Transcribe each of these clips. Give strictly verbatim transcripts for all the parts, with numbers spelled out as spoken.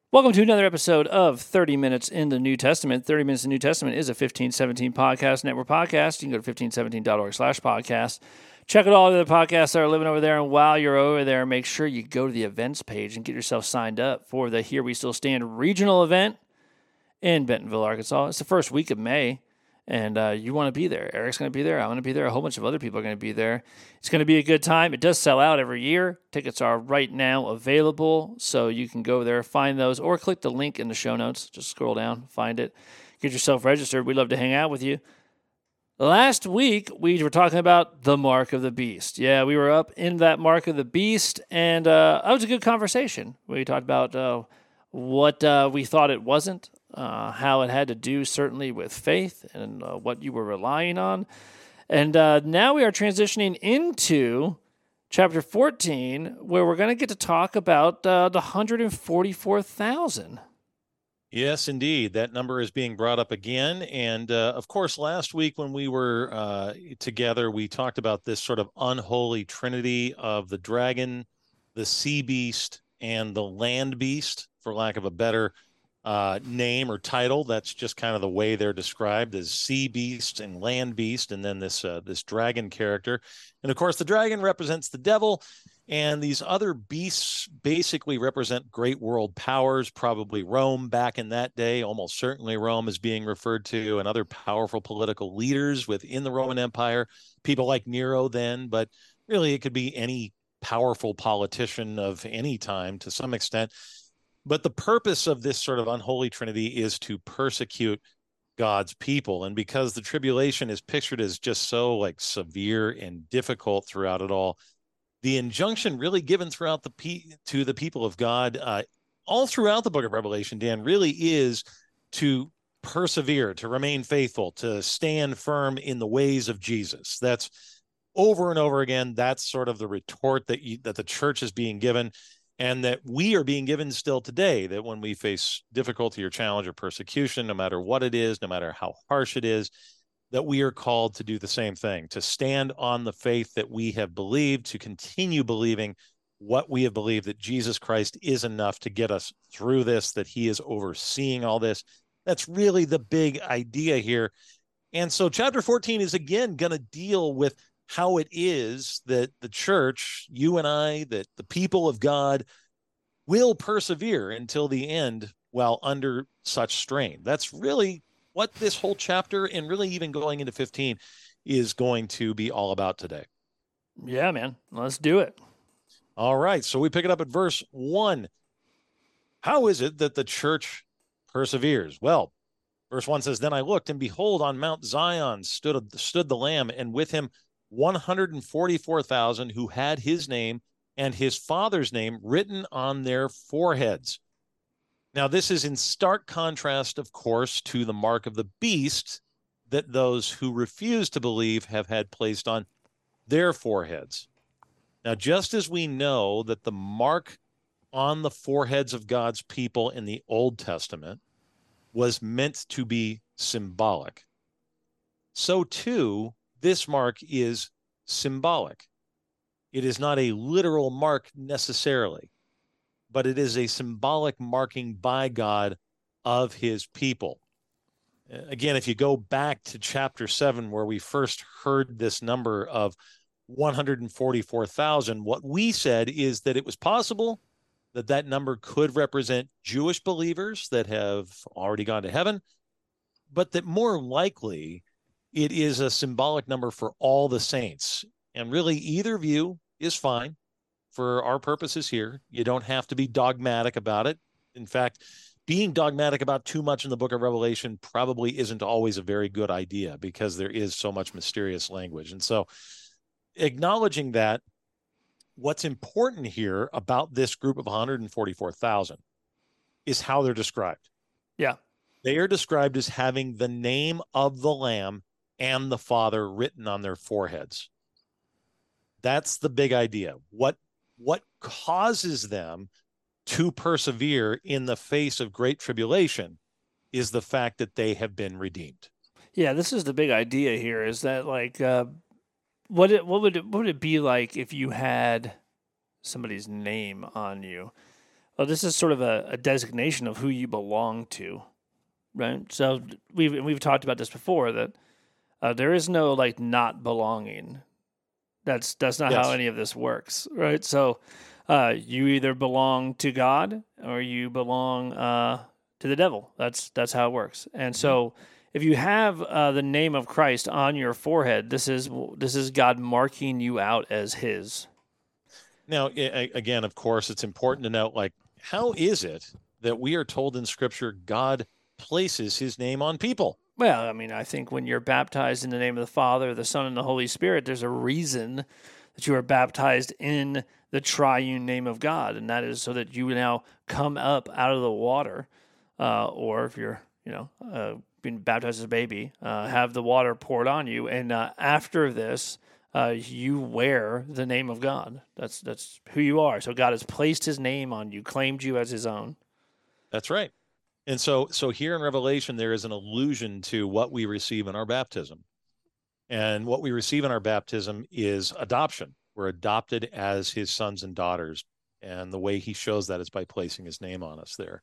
Welcome to another episode of thirty minutes in the New Testament. thirty minutes in the New Testament is a fifteen seventeen podcast network podcast. You can go to fifteen seventeen dot org slash podcast. Check out all the other podcasts that are living over there. And while you're over there, make sure you go to the events page and get yourself signed up for the Here We Still Stand regional event in Bentonville, Arkansas. It's the first week of May, and uh, you want to be there. Eric's going to be there. I'm going to be there. A whole bunch of other people are going to be there. It's going to be a good time. It does sell out every year. Tickets are right now available, so you can go there, find those, or click the link in the show notes. Just scroll down, find it. Get yourself registered. We'd love to hang out with you. Last week, we were talking about the Mark of the Beast. Yeah, we were up in that Mark of the Beast, and uh, that was a good conversation. We talked about uh, what uh, we thought it wasn't, uh, how it had to do certainly with faith and uh, what you were relying on. And uh, now we are transitioning into chapter fourteen, where we're going to get to talk about uh, the one hundred forty-four thousand. Yes, indeed. That number is being brought up again. And uh, of course, last week when we were uh, together, we talked about this sort of unholy trinity of the dragon, the sea beast, and the land beast, for lack of a better uh, name or title. That's just kind of the way they're described, as sea beast and land beast, and then this uh, this dragon character. And of course, the dragon represents the devil. And these other beasts basically represent great world powers, probably Rome back in that day. Almost certainly Rome is being referred to, and other powerful political leaders within the Roman Empire, people like Nero then, but really it could be any powerful politician of any time to some extent. But the purpose of this sort of unholy trinity is to persecute God's people. And because the tribulation is pictured as just so like severe and difficult throughout it all, the injunction really given throughout the pe- to the people of God, uh, all throughout the book of Revelation, Dan, really is to persevere, to remain faithful, to stand firm in the ways of Jesus. That's over and over again. That's sort of the retort that you, that the church is being given, and that we are being given still today, that when we face difficulty or challenge or persecution, no matter what it is, no matter how harsh it is, that we are called to do the same thing, to stand on the faith that we have believed, to continue believing what we have believed, that Jesus Christ is enough to get us through this, that he is overseeing all this. That's really the big idea here. And so chapter fourteen is again going to deal with how it is that the church, you and I, that the people of God will persevere until the end while under such strain. That's really what this whole chapter, and really even going into fifteen, is going to be all about today. Yeah, man. Let's do it. All right. So we pick it up at verse one. How is it that the church perseveres? Well, verse one says, "Then I looked, and behold, on Mount Zion stood, stood the Lamb, and with him one hundred forty-four thousand who had his name and his father's name written on their foreheads." Now, this is in stark contrast, of course, to the mark of the beast that those who refuse to believe have had placed on their foreheads. Now, just as we know that the mark on the foreheads of God's people in the Old Testament was meant to be symbolic, so too, this mark is symbolic. It is not a literal mark necessarily, but it is a symbolic marking by God of his people. Again, if you go back to chapter seven, where we first heard this number of one hundred forty-four thousand, what we said is that it was possible that that number could represent Jewish believers that have already gone to heaven, but that more likely it is a symbolic number for all the saints. And really, either view is fine. For our purposes here, you don't have to be dogmatic about it. In fact, being dogmatic about too much in the book of Revelation probably isn't always a very good idea, because there is so much mysterious language. And so acknowledging that, what's important here about this group of one hundred forty-four thousand is how they're described. Yeah. They are described as having the name of the Lamb and the Father written on their foreheads. That's the big idea. What What causes them to persevere in the face of great tribulation is the fact that they have been redeemed. Yeah, this is the big idea here, is that like, uh, what it, what would it, what would it be like if you had somebody's name on you? Well, this is sort of a, a designation of who you belong to, right? So we've we've talked about this before, that uh, there is no like not belonging. That's that's not Yes. how any of this works, right? So uh, you either belong to God or you belong uh, to the devil. That's that's how it works. And so if you have uh, the name of Christ on your forehead, this is this is God marking you out as His. Now, a- again, of course, it's important to note, like, how is it that we are told in Scripture God places His name on people? Well, I mean, I think when you're baptized in the name of the Father, the Son, and the Holy Spirit, there's a reason that you are baptized in the triune name of God, and that is so that you now come up out of the water, uh, or if you're, you know, uh, being baptized as a baby, uh, have the water poured on you, and uh, after this, uh, you wear the name of God. That's that's who you are. So God has placed His name on you, claimed you as His own. That's right. And so, so here in Revelation, there is an allusion to what we receive in our baptism. And what we receive in our baptism is adoption. We're adopted as His sons and daughters. And the way He shows that is by placing His name on us there.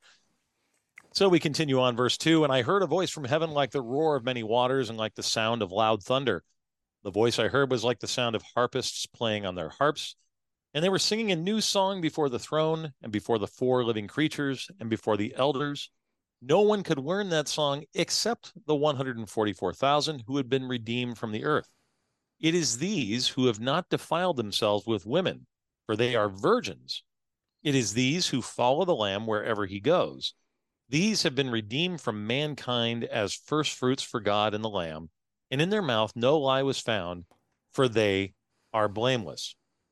So we continue on, verse two. And I heard a voice from heaven like the roar of many waters and like the sound of loud thunder. The voice I heard was like the sound of harpists playing on their harps. And they were singing a new song before the throne and before the four living creatures and before the elders. No one could learn that song except the one hundred forty-four thousand who had been redeemed from the earth. It is these who have not defiled themselves with women, for they are virgins. It is these who follow the Lamb wherever He goes. These have been redeemed from mankind as firstfruits for God and the Lamb, and in their mouth no lie was found, for they are blameless.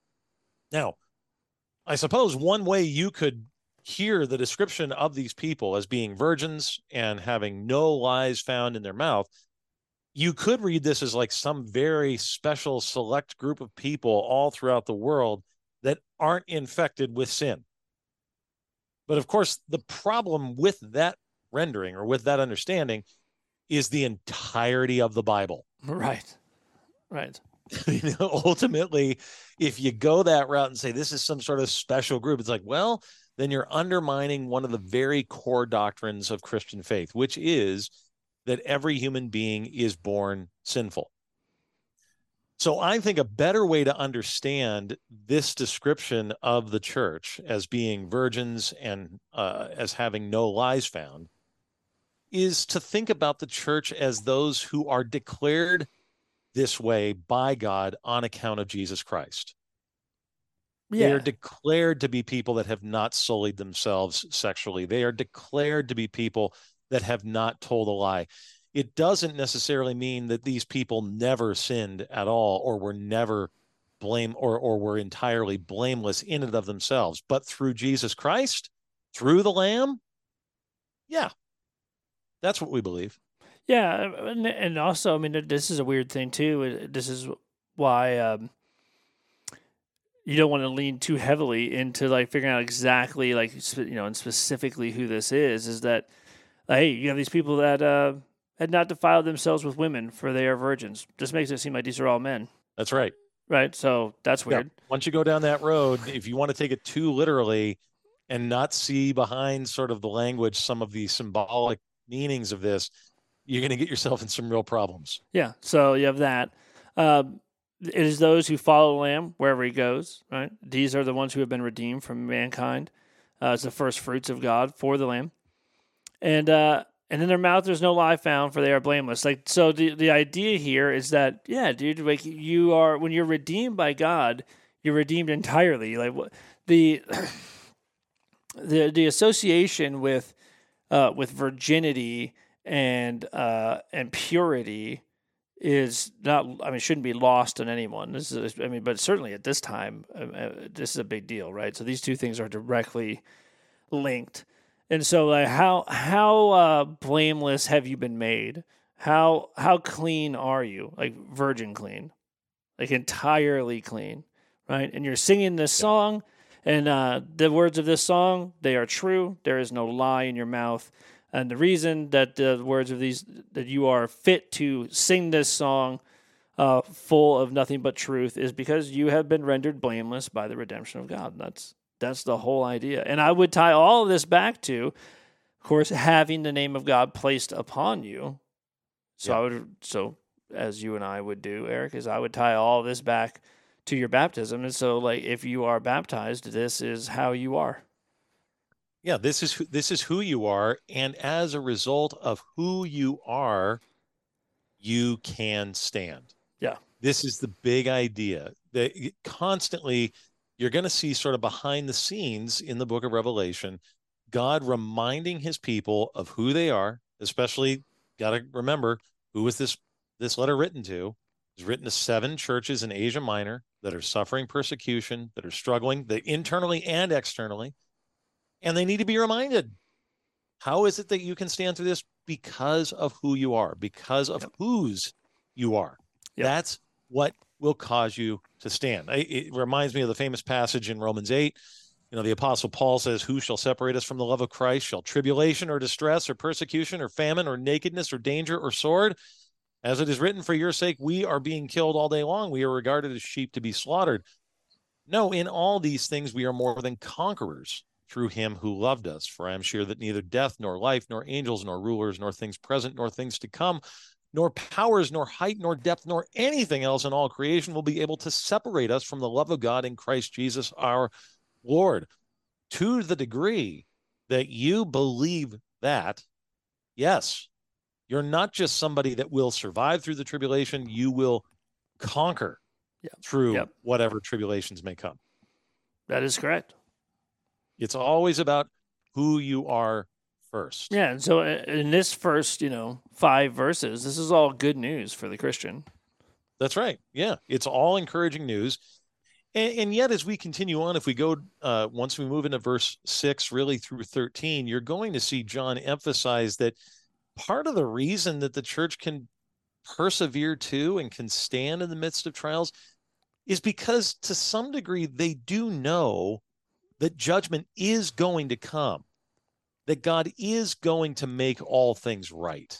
Now, I suppose one way you could hear the description of these people as being virgins and having no lies found in their mouth, you could read this as like some very special select group of people all throughout the world that aren't infected with sin. But of course, the problem with that rendering or with that understanding is the entirety of the Bible. Right, right. You know, ultimately, if you go that route and say this is some sort of special group, it's like, well, then you're undermining one of the very core doctrines of Christian faith, which is that every human being is born sinful. So I think a better way to understand this description of the church as being virgins and uh, as having no lies found is to think about the church as those who are declared this way by God on account of Jesus Christ. Yeah. They are declared to be people that have not sullied themselves sexually. They are declared to be people that have not told a lie. It doesn't necessarily mean that these people never sinned at all or were never blame or, or were entirely blameless in and of themselves. But through Jesus Christ, through the Lamb, yeah, that's what we believe. Yeah, and, and also, I mean, this is a weird thing too. This is why um, you don't want to lean too heavily into like figuring out exactly, like you know, and specifically who this is. Is that hey, you have these people that uh, had not defiled themselves with women, for they are virgins. Just makes it seem like these are all men. That's right. Right. So that's weird. Yeah. Once you go down that road, if you want to take it too literally and not see behind sort of the language some of the symbolic meanings of this, you're going to get yourself in some real problems. Yeah. So you have that. Um, it is those who follow the Lamb wherever He goes, right? These are the ones who have been redeemed from mankind. Uh, it's the first fruits of God for the Lamb. And uh, and in their mouth there's no lie found, for they are blameless. Like, so the, the idea here is that, yeah, dude, like you are, when you're redeemed by God, you're redeemed entirely. Like the the the association with uh, with virginity and uh, and purity is not, I mean, shouldn't be lost on anyone. This is, I mean, but certainly at this time, uh, this is a big deal, right? So these two things are directly linked. And so, like, how how uh, blameless have you been made? How how clean are you? Like virgin clean, like entirely clean, right? And you're singing this song, and uh, the words of this song, they are true. There is no lie in your mouth. And the reason that the words of these, that you are fit to sing this song uh, full of nothing but truth, is because you have been rendered blameless by the redemption of God. And that's That's the whole idea. And I would tie all of this back to, of course, having the name of God placed upon you. So Yeah. I would, so as you and I would do, Eric, is I would tie all this back to your baptism. And so, like, if you are baptized, this is how you are. Yeah, this is who, this is who you are, and as a result of who you are, you can stand. Yeah. This is the big idea that constantly you're going to see sort of behind the scenes in the book of Revelation, God reminding his people of who they are, especially got to remember who was this this letter written to. It's written to seven churches in Asia Minor that are suffering persecution, that are struggling, that internally and externally. And they need to be reminded, how is it that you can stand through this? Because of who you are, because of Yep. whose you are. Yep. That's what will cause you to stand. It reminds me of the famous passage in Romans eight. You know, the Apostle Paul says, who shall separate us from the love of Christ? Shall tribulation or distress or persecution or famine or nakedness or danger or sword? As it is written, for your sake, we are being killed all day long. We are regarded as sheep to be slaughtered. No, in all these things, we are more than conquerors through him who loved us. For I am sure that neither death, nor life, nor angels, nor rulers, nor things present, nor things to come, nor powers, nor height, nor depth, nor anything else in all creation will be able to separate us from the love of God in Christ Jesus our Lord. To the degree that you believe that, yes, you're not just somebody that will survive through the tribulation, you will conquer yep. through yep. whatever tribulations may come. That is correct. It's always about who you are first. Yeah, and so in this first, you know, five verses, this is all good news for the Christian. That's right. Yeah, it's all encouraging news. And, and yet, as we continue on, if we go, uh, once we move into verse six, really through thirteen, you're going to see John emphasize that part of the reason that the church can persevere too and can stand in the midst of trials is because to some degree they do know that judgment is going to come, that God is going to make all things right.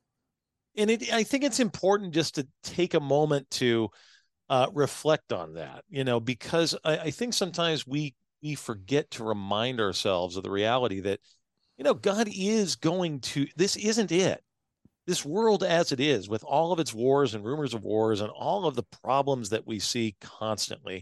And it, I think it's important just to take a moment to uh, reflect on that, you know, because I, I think sometimes we we forget to remind ourselves of the reality that, you know, God is going to, this isn't it. This world as it is, with all of its wars and rumors of wars and all of the problems that we see constantly,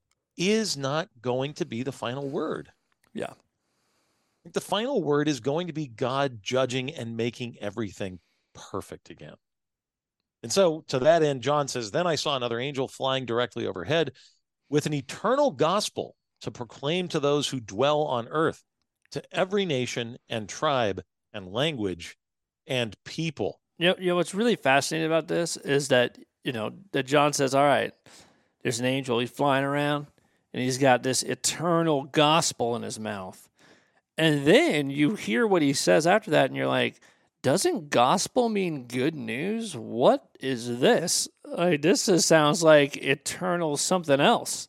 is not going to be the final word. Yeah. The final word is going to be God judging and making everything perfect again. And so to that end, John says, then I saw another angel flying directly overhead with an eternal gospel to proclaim to those who dwell on earth, to every nation and tribe and language and people. You know, you know what's really fascinating about this is that, you know, that John says, all right, there's an angel, he's flying around, and he's got this eternal gospel in his mouth. And then you hear what he says after that, and you're like, doesn't gospel mean good news? What is this? Like, this just sounds like eternal something else.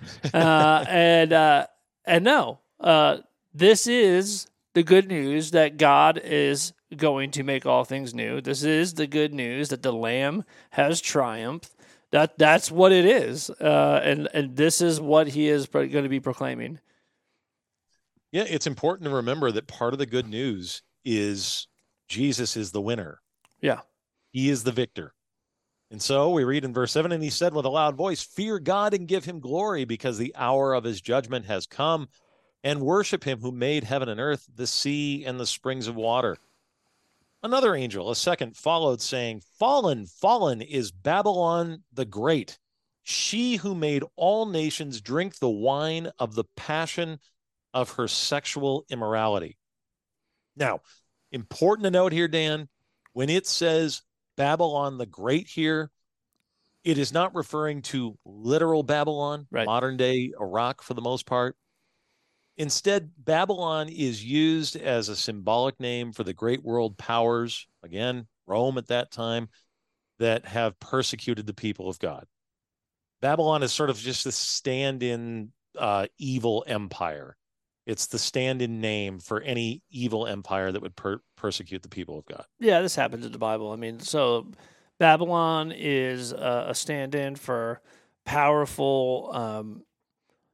uh, and uh, and no, uh, this is the good news that God is going to make all things new. This is the good news that the Lamb has triumphed. That that's what it is, uh, and and this is what he is going to be proclaiming. Yeah, it's important to remember that part of the good news is Jesus is the winner. Yeah, he is the victor. And so we read in verse seven, and he said with a loud voice, "Fear God and give him glory, because the hour of his judgment has come, and worship him who made heaven and earth, the sea, and the springs of water." Another angel, a second, followed, saying, "Fallen, fallen is Babylon the Great, she who made all nations drink the wine of the passion of her sexual immorality." Now, important to note here, Dan, when it says Babylon the Great here, it is not referring to literal Babylon, right, modern day Iraq for the most part. Instead, Babylon is used as a symbolic name for the great world powers, again, Rome at that time, that have persecuted the people of God. Babylon is sort of just a stand-in uh, evil empire. It's the stand-in name for any evil empire that would per- persecute the people of God. Yeah, this happens in the Bible. I mean, so Babylon is uh, a stand-in for powerful um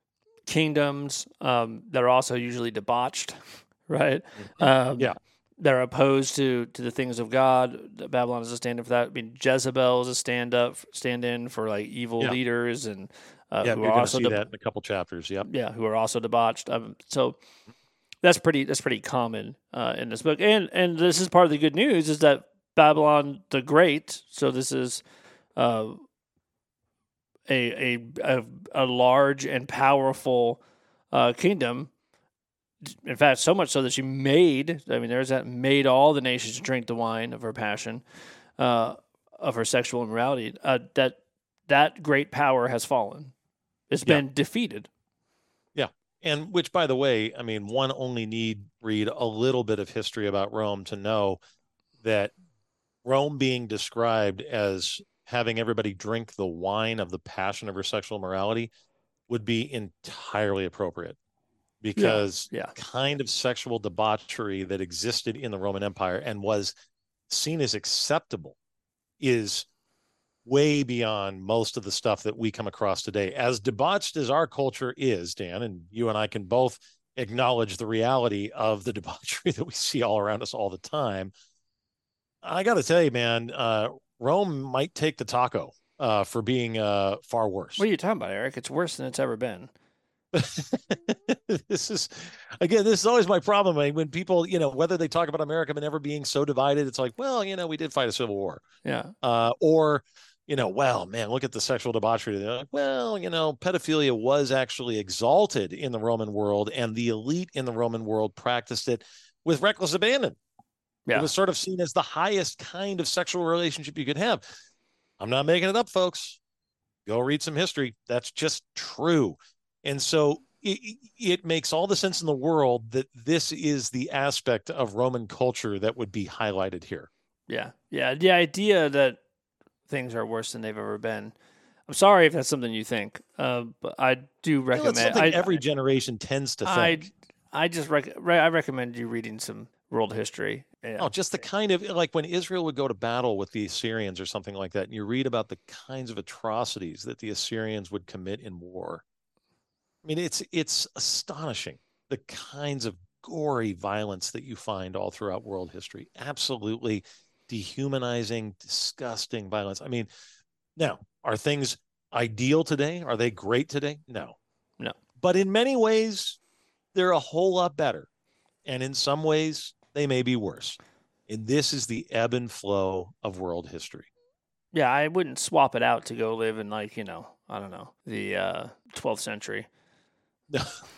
kingdoms um, that are also usually debauched, right? Mhm. Um, Yeah. They're opposed to, to the things of God. Babylon is a stand-in for that. I mean, Jezebel is a stand-up, stand-in for like evil Yeah. leaders and uh, Yeah, who you're are going to also see deb- that in a couple chapters. Yep. yeah, who are also debauched. Um, so that's pretty that's pretty common uh, in this book. And and this is part of the good news is that Babylon the Great. So this is uh, a, a a a large and powerful uh, kingdom. In fact, so much so that she made. I mean, there's that made all the nations drink the wine of her passion, uh, of her sexual immorality. Uh, that that great power has fallen. It's Yeah. been defeated. Yeah. And which, by the way, I mean, one only need read a little bit of history about Rome to know that Rome being described as having everybody drink the wine of the passion of her sexual morality would be entirely appropriate, because Yeah, yeah. the kind of sexual debauchery that existed in the Roman Empire and was seen as acceptable is way beyond most of the stuff that we come across today. As debauched as our culture is, Dan, and you and I can both acknowledge the reality of the debauchery that we see all around us all the time. I got to tell you, man, uh, Rome might take the taco uh, for being uh, far worse. What are you talking about, Eric? It's worse than it's ever been. This is, again, this is always my problem. I mean, when people, you know, whether they talk about America never being so divided, it's like, well, you know, we did fight a civil war. Yeah. Uh, or, you know, well, man, look at the sexual debauchery. They're like, well, you know, pedophilia was actually exalted in the Roman world, and the elite in the Roman world practiced it with reckless abandon. Yeah. It was sort of seen as the highest kind of sexual relationship you could have. I'm not making it up, folks. Go read some history. That's just true. And so it, it makes all the sense in the world that this is the aspect of Roman culture that would be highlighted here. Yeah. Yeah. The idea that things are worse than they've ever been. I'm sorry if that's something you think, uh, but I do recommend. You know, it's something I, every generation tends to I, think. I just rec- I recommend you reading some world history. Yeah. Oh, just the kind of, like when Israel would go to battle with the Assyrians or something like that, and you read about the kinds of atrocities that the Assyrians would commit in war. I mean, it's it's astonishing, the kinds of gory violence that you find all throughout world history. Absolutely dehumanizing, disgusting violence. I mean, now, are things ideal today? Are they great today? No. No. But in many ways, they're a whole lot better. And in some ways, they may be worse. And this is the ebb and flow of world history. Yeah, I wouldn't swap it out to go live in, like, you know, I don't know, the uh, twelfth century. No,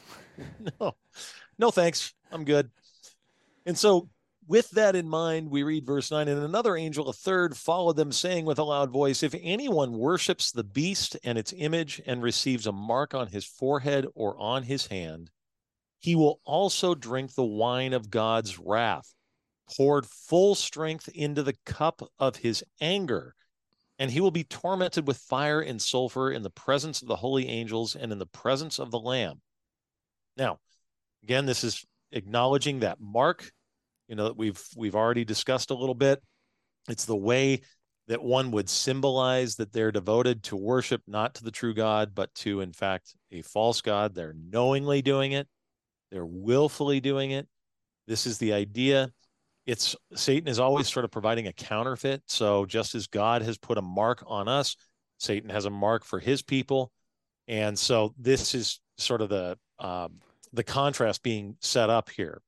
no, no, thanks. I'm good. And so, with that in mind, we read verse nine, and another angel, a third, followed them, saying with a loud voice, if anyone worships the beast and its image and receives a mark on his forehead or on his hand, he will also drink the wine of God's wrath, poured full strength into the cup of his anger, and he will be tormented with fire and sulfur in the presence of the holy angels and in the presence of the Lamb. Now, again, this is acknowledging that mark, you know, that we've we've already discussed a little bit. It's the way that one would symbolize that they're devoted to worship, not to the true God, but to, in fact, a false God. They're knowingly doing it. They're willfully doing it. This is the idea. It's Satan is always sort of providing a counterfeit. So just as God has put a mark on us, Satan has a mark for his people. And so this is sort of the um, the contrast being set up here.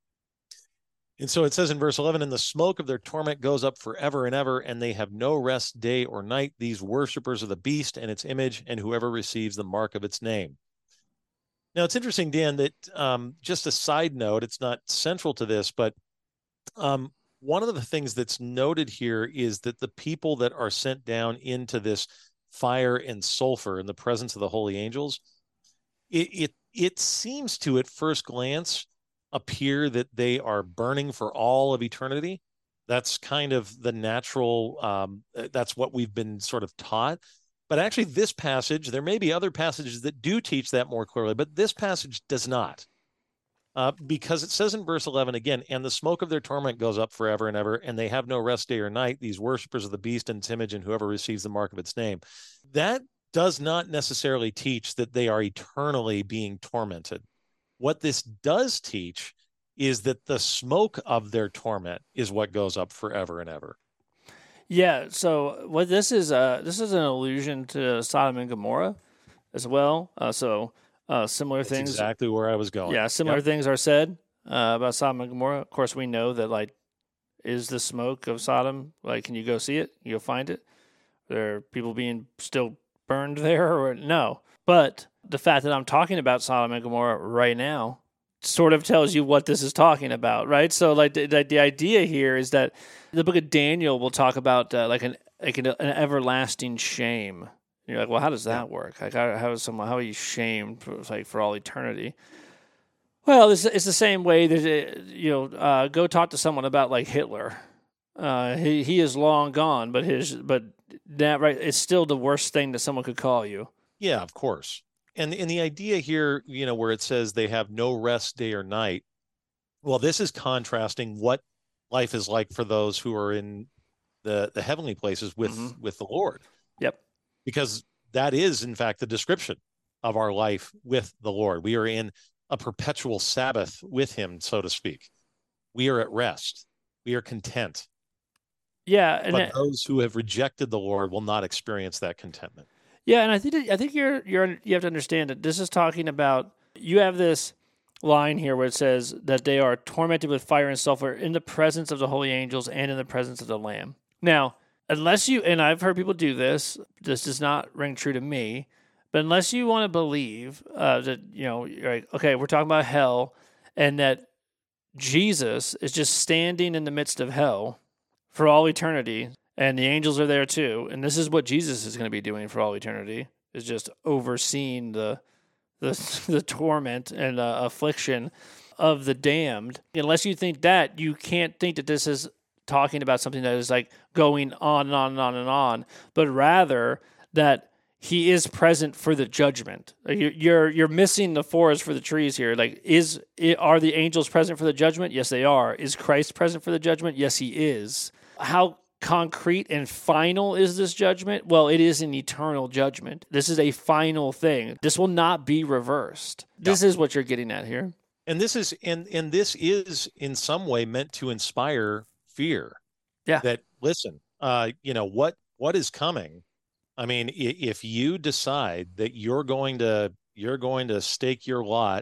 And so it says in verse eleven, and the smoke of their torment goes up forever and ever, and they have no rest day or night, these worshipers of the beast and its image, and whoever receives the mark of its name. Now, it's interesting, Dan, that um, just a side note, it's not central to this, but um, one of the things that's noted here is that the people that are sent down into this fire and sulfur in the presence of the holy angels, it it, it seems to, at first glance, appear that they are burning for all of eternity. That's kind of the natural, um, that's what we've been sort of taught. But actually, this passage, there may be other passages that do teach that more clearly, but this passage does not. Uh, because it says in verse eleven again, and the smoke of their torment goes up forever and ever, and they have no rest day or night, these worshipers of the beast and its image and whoever receives the mark of its name. That does not necessarily teach that they are eternally being tormented. What this does teach is that the smoke of their torment is what goes up forever and ever. Yeah. So what this is, uh, this is an allusion to Sodom and Gomorrah as well. Uh, so uh, similar That's things. exactly where I was going. Yeah, similar Yep. things are said uh, about Sodom and Gomorrah. Of course, we know that, like, is the smoke of Sodom, like, can you go see it? You go find it? There are people being still burned there, or no? But the fact that I'm talking about Sodom and Gomorrah right now sort of tells you what this is talking about, right? So, like, the, the, the idea here is that the book of Daniel will talk about uh, like an like an, an everlasting shame. And you're like, well, how does that yeah. work? Like, how, how is someone how are you shamed for, like for all eternity? Well, it's it's the same way that you know, uh, go talk to someone about like Hitler. Uh, he he is long gone, but his but that right, it's still the worst thing that someone could call you. Yeah, of course. And and the idea here, you know, where it says they have no rest day or night, well, this is contrasting what life is like for those who are in the the heavenly places with mm-hmm. with the Lord. Yep. Because that is, in fact, the description of our life with the Lord. We are in a perpetual Sabbath with him, so to speak. We are at rest. We are content. Yeah, and but it, those who have rejected the Lord will not experience that contentment. Yeah, and I think I think you're you're you have to understand that this is talking about, you have this line here where it says that they are tormented with fire and sulfur in the presence of the holy angels and in the presence of the Lamb. Now, unless you, and I've heard people do this, this does not ring true to me, but unless you want to believe uh, that, you know, you're like, okay, we're talking about hell, and that Jesus is just standing in the midst of hell for all eternity, and the angels are there too, and this is what Jesus is going to be doing for all eternity, is just overseeing the the, the torment and uh, affliction of the damned. Unless you think that, you can't think that this is talking about something that is like going on and on and on and on, but rather that he is present for the judgment. You're you're missing the forest for the trees here. Like, is are the angels present for the judgment? Yes, they are. Is Christ present for the judgment? Yes, he is. How concrete and final is this judgment? Well, it is an eternal judgment. This is a final thing. This will not be reversed. This yeah. is what you're getting at here. And this is and and this is in some way meant to inspire fear. Yeah. That listen, uh, you know, what what is coming? I mean, if you decide that you're going to you're going to stake your lot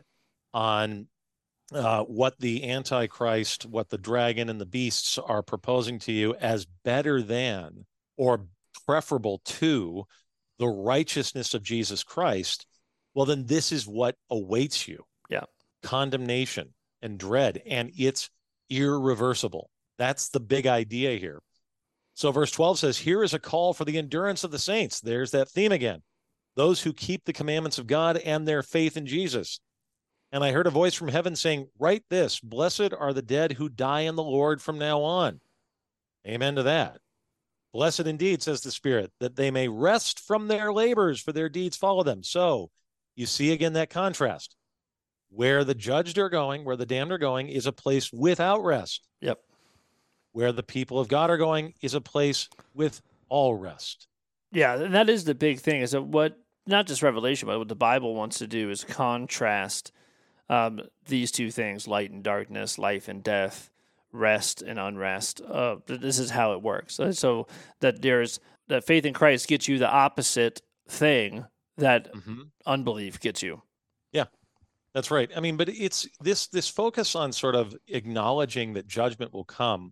on uh, what the Antichrist, what the dragon and the beasts are proposing to you as better than or preferable to the righteousness of Jesus Christ, well, then this is what awaits you. Yeah. Condemnation and dread, and it's irreversible. That's the big idea here. So verse twelve says, here is a call for the endurance of the saints. There's that theme again. Those who keep the commandments of God and their faith in Jesus. And I heard a voice from heaven saying, write this, blessed are the dead who die in the Lord from now on. Amen to that. Blessed indeed, says the Spirit, that they may rest from their labors, for their deeds follow them. So you see again that contrast. Where the judged are going, where the damned are going, is a place without rest. Yep. Where the people of God are going is a place with all rest. Yeah, and that is the big thing, is that what, not just Revelation, but what the Bible wants to do is contrast um, these two things, light and darkness, life and death, rest and unrest. Uh, this is how it works. So that there's, that faith in Christ gets you the opposite thing that mm-hmm. unbelief gets you. Yeah. That's right. I mean, but it's this this focus on sort of acknowledging that judgment will come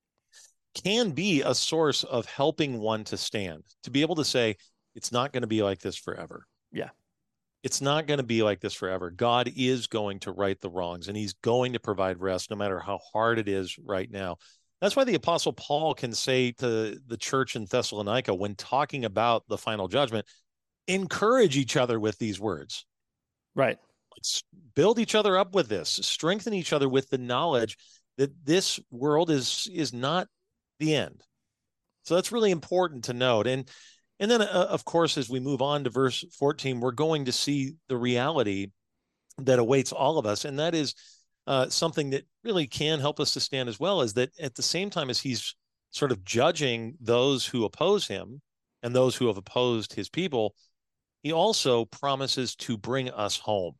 can be a source of helping one to stand, to be able to say, it's not going to be like this forever. Yeah. It's not going to be like this forever. God is going to right the wrongs, and he's going to provide rest no matter how hard it is right now. That's why the Apostle Paul can say to the church in Thessalonica, when talking about the final judgment, encourage each other with these words. Right. Let's build each other up with this, strengthen each other with the knowledge that this world is is not the end. So that's really important to note. And and then, uh, of course, as we move on to verse fourteen, we're going to see the reality that awaits all of us. And that is uh, something that really can help us to stand as well, is that at the same time as he's sort of judging those who oppose him and those who have opposed his people, he also promises to bring us home.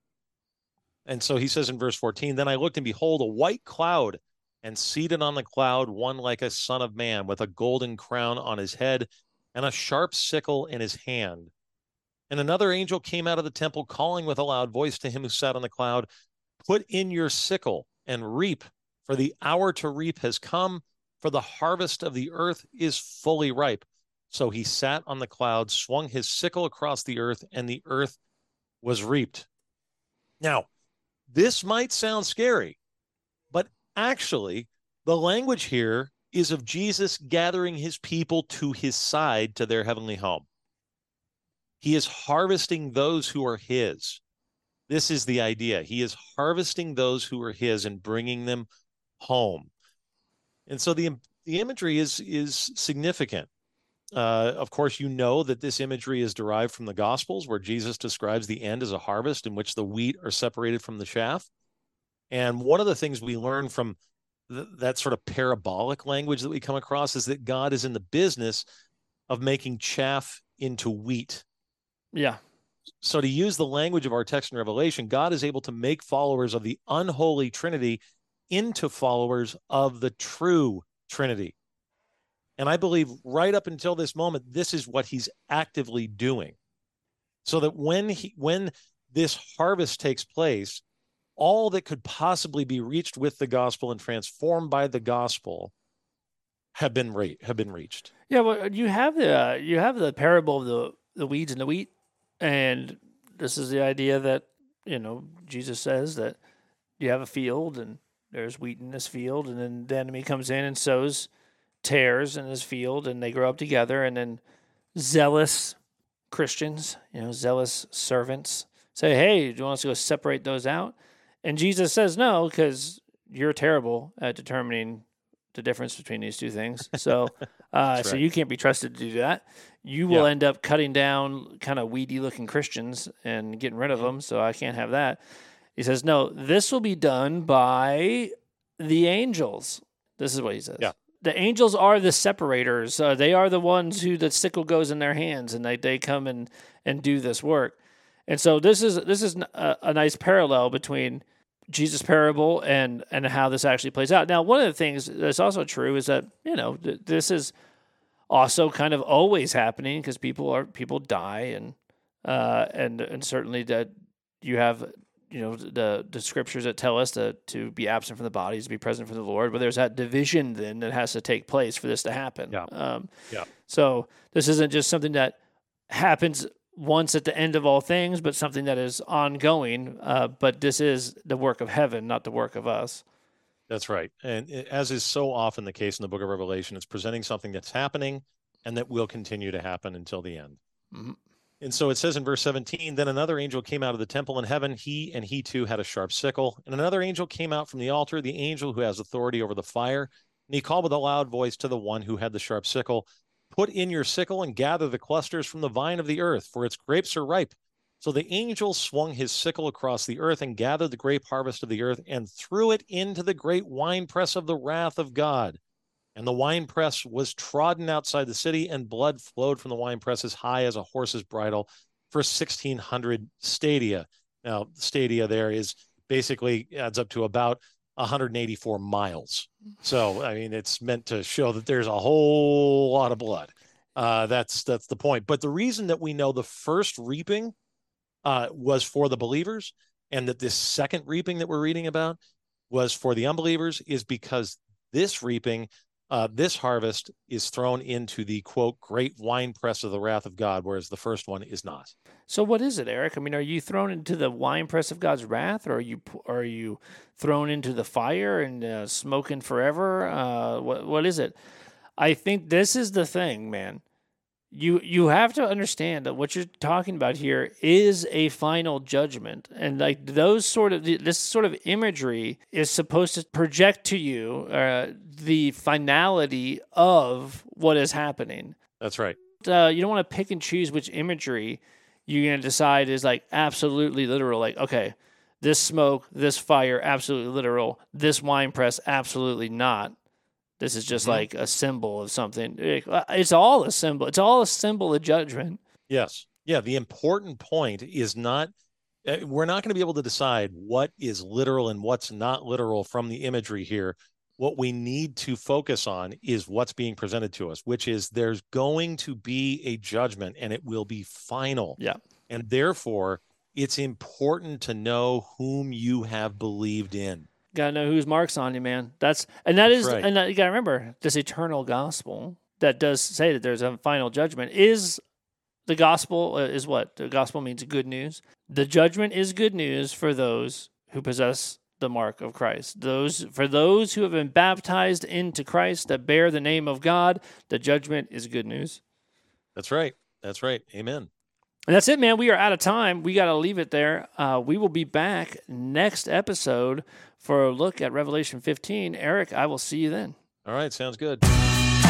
And so he says in verse fourteen, then I looked and behold a white cloud, and seated on the cloud one like a son of man, with a golden crown on his head and a sharp sickle in his hand. And another angel came out of the temple, calling with a loud voice to him who sat on the cloud, put in your sickle and reap, for the hour to reap has come, for the harvest of the earth is fully ripe. So he sat on the cloud, swung his sickle across the earth, and the earth was reaped. Now, this might sound scary, but actually, the language here is of Jesus gathering his people to his side, to their heavenly home. He is harvesting those who are his. This is the idea. He is harvesting those who are his and bringing them home. And so the, the imagery is, is significant. Uh, of course, you know that this imagery is derived from the Gospels, where Jesus describes the end as a harvest in which the wheat are separated from the chaff. And one of the things we learn from th- that sort of parabolic language that we come across is that God is in the business of making chaff into wheat. Yeah. So to use the language of our text in Revelation, God is able to make followers of the unholy Trinity into followers of the true Trinity. And I believe right up until this moment, this is what he's actively doing. So that when he, when this harvest takes place, all that could possibly be reached with the gospel and transformed by the gospel have been re- have been reached. Yeah, well, you have the uh, you have the parable of the the weeds and the wheat, and this is the idea that, you know, Jesus says that you have a field and there's wheat in this field, and then the enemy comes in and sows tares in this field, and they grow up together, and then zealous Christians, you know, zealous servants say, hey, do you want us to go separate those out? And Jesus says no, because you're terrible at determining the difference between these two things. So uh, right. so you can't be trusted to do that. You will Yeah. end up cutting down kind of weedy-looking Christians and getting rid of Mhm. them, so I can't have that. He says, no, this will be done by the angels. This is what he says. Yeah. The angels are the separators. Uh, they are the ones who the sickle goes in their hands, and they, they come and, and do this work. And so this is this is a, a nice parallel between Jesus' parable and and how this actually plays out. Now, one of the things that's also true is that, you know, th- this is also kind of always happening, because people are people die, and uh, and and certainly that you have, you know, the the scriptures that tell us to to be absent from the bodies, to be present for the Lord. But there's that division then that has to take place for this to happen. Yeah. Um, Yeah. So this isn't just something that happens once at the end of all things, but something that is ongoing. Uh, but this is the work of heaven, not the work of us. That's right. And it- as is so often the case in the book of Revelation, it's presenting something that's happening and that will continue to happen until the end. Mhm. And so it says in verse seventeen, then another angel came out of the temple in heaven. He and he too had a sharp sickle. And another angel came out from the altar, the angel who has authority over the fire. And he called with a loud voice to the one who had the sharp sickle, put in your sickle and gather the clusters from the vine of the earth, for its grapes are ripe. So the angel swung his sickle across the earth and gathered the grape harvest of the earth and threw it into the great winepress of the wrath of God. And the winepress was trodden outside the city, and blood flowed from the winepress as high as a horse's bridle for sixteen hundred stadia. Now, stadia there is basically adds up to about one hundred eighty-four miles. So, I mean, it's meant to show that there's a whole lot of blood. Uh, that's that's the point. But the reason that we know the first reaping uh, was for the believers, and that this second reaping that we're reading about was for the unbelievers, is because this reaping, uh, this harvest is thrown into the, quote, great winepress of the wrath of God, whereas the first one is not. So what is it, Eric? I mean, are you thrown into the winepress of God's wrath, or are you are you thrown into the fire and uh, smoking forever? Uh, what what is it? I think this is the thing, man. You you have to understand that what you're talking about here is a final judgment, and like those sort of this sort of imagery is supposed to project to you uh, the finality of what is happening. That's right. Uh, you don't want to pick and choose which imagery you're going to decide is like absolutely literal. Like, okay, this smoke, this fire, absolutely literal. This wine press, absolutely not. This is just mm-hmm. like a symbol of something. It's all a symbol. It's all a symbol of judgment. Yes. Yeah, the important point is not, uh, we're not going to be able to decide what is literal and what's not literal from the imagery here. What we need to focus on is what's being presented to us, which is there's going to be a judgment and it will be final. Yeah. And therefore, it's important to know whom you have believed in. Gotta know whose mark's on you, man. That's and that That's is right. and that, you gotta remember this eternal gospel that does say that there's a final judgment is the gospel uh, is what the gospel means good news. The judgment is good news for those who possess the mark of Christ. Those for those who have been baptized into Christ that bear the name of God, the judgment is good news. That's right. That's right. Amen. And that's it, man. We are out of time. We got to leave it there. Uh, we will be back next episode for a look at Revelation fifteen. Eric, I will see you then. All right. Sounds good.